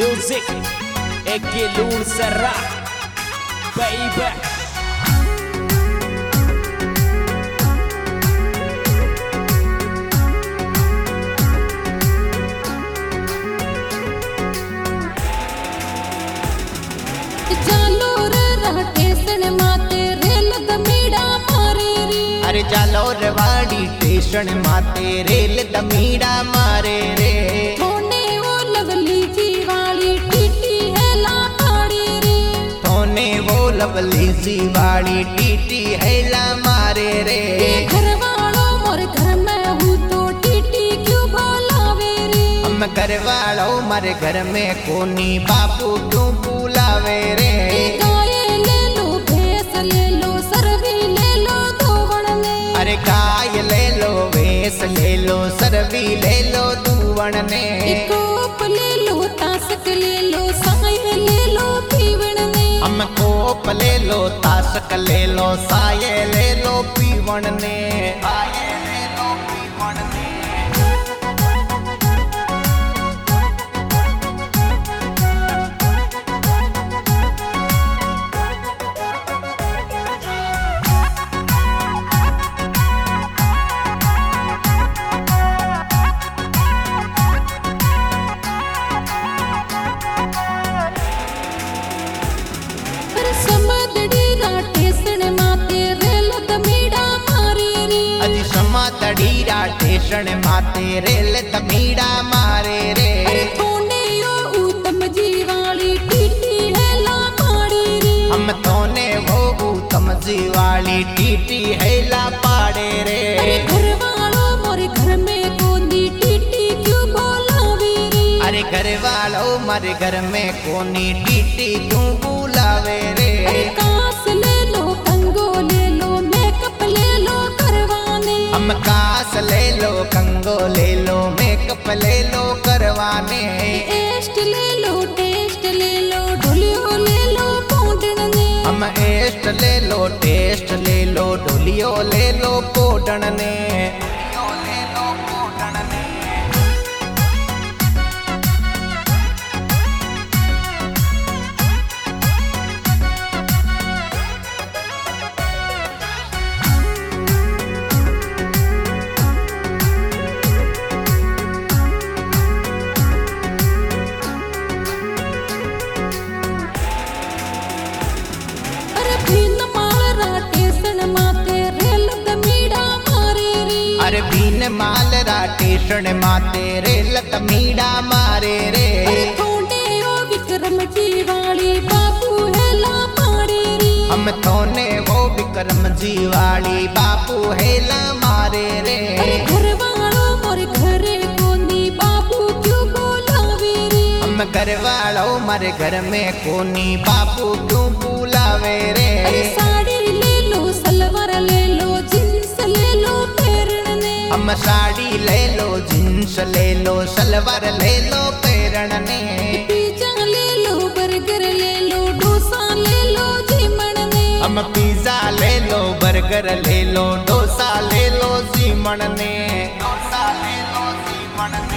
Music Eki Lun Serra Baby अरे जालोर वाड़ी station माते रेल तमीड़ा मारे रे थोने वो लवली जी वाली टीटी है ला पाड़ी रे थोने वो लवली जी वाली टीटी है ला मारे रे घर वालों मोर घर में हूँ तो टीटी क्यों बुलावे रे हम घर वालों मारे घर में कोनी बापू क्यों बुलावे रे गाय ले लो भैंस ले लो सरवी ले लो धोवण ने अरे गाय ले लो भैंस ले लो सरवी ले लो दूवण ने कोप ले लो तासक ले लो साय ले लो पीवण ने हम कोप ले लो तासक ले लो साये ले लो पीवण ने साये ले लो पीवण ने तड़ीरा स्टेशन माते रेल तमीड़ा मारे रे थोने यो उत्तम जी वाली टीटी है ला पाड़ी रे हम थोने वो उत्तम जी वाली टीटी है ला पाड़े रे घर वालों मोरे घर में कोनी टीटी क्यों बुलावे रे अरे घर वालों मारे घर में कोनी टीटी क्यों बुलावे रे कास ले लो कंगो ले लो मेकअप ले लो करवाने हम कास ले लो कंगो ले लो मेकअप ले लो करवाने टेस्ट ले लो ढोलियो ले लो पोडन ने हम एस्ट ले लो टेस्ट ले लो ढोलियो ले लो पोडन ने अरे बीन माल स्टेशन माते रेल तमीड़ा मारे रे थोने ओ विक्रम जी वाली बापू है ला पाड़े रे हम थोने वो विक्रम जी वाली बापू है ला मारे रे घर वालों मोरे घरे कोनी बापू क्यों बुलावे रे हम घर वालों मारे घर में कोनी बापू क्यों बुलावे रे साड़ी ले लो सलवार ले लो जींस ले लो पैरण ने हम साड़ी ले लो जींस ले लो सलवार ले लो पैरण ने पिज्जा ले लो बर्गर ले लो डोसा ले लो जीमण ने हम पिज्जा ले लो बर्गर ले लो डोसा ले लो सीमण ने डोसा ले लो सीमण ने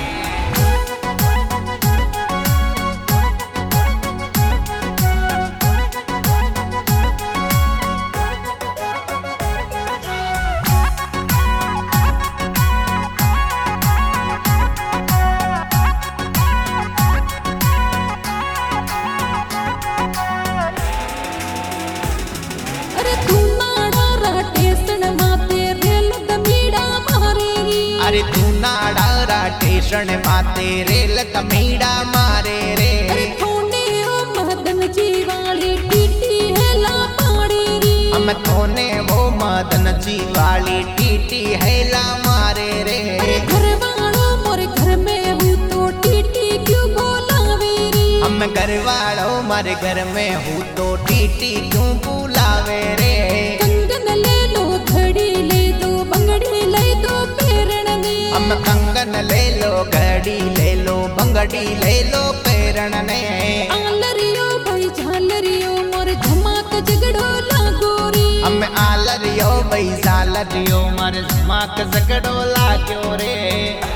अरे तू नाड़ा स्टेशन माते रेल तमीड़ा मारे रे थोने ओ मदन जी वाली टीटी है ला पाड़ी रे हम थोने वो मदन जी वाली टीटी है ला मारे रे घर वालों मोरे घर में हूँ तो टीटी क्यों बुलावे रे हम घर वालों मारे घर में हूँ तो टीटी क्यों बुलावे रे कंगन ले लो घड़ी ले दो बंगड़ी ले दो पैरण ने हम कंगन ले लो घड़ी ले लो बंगड़ी ले लो पैरण ने आलरियो भाई झालरियो मोर धमाक झगड़ो लागो रे हम आलरियो भाई झालरियो मारे धमाक झगड़ो लाग्यो रे।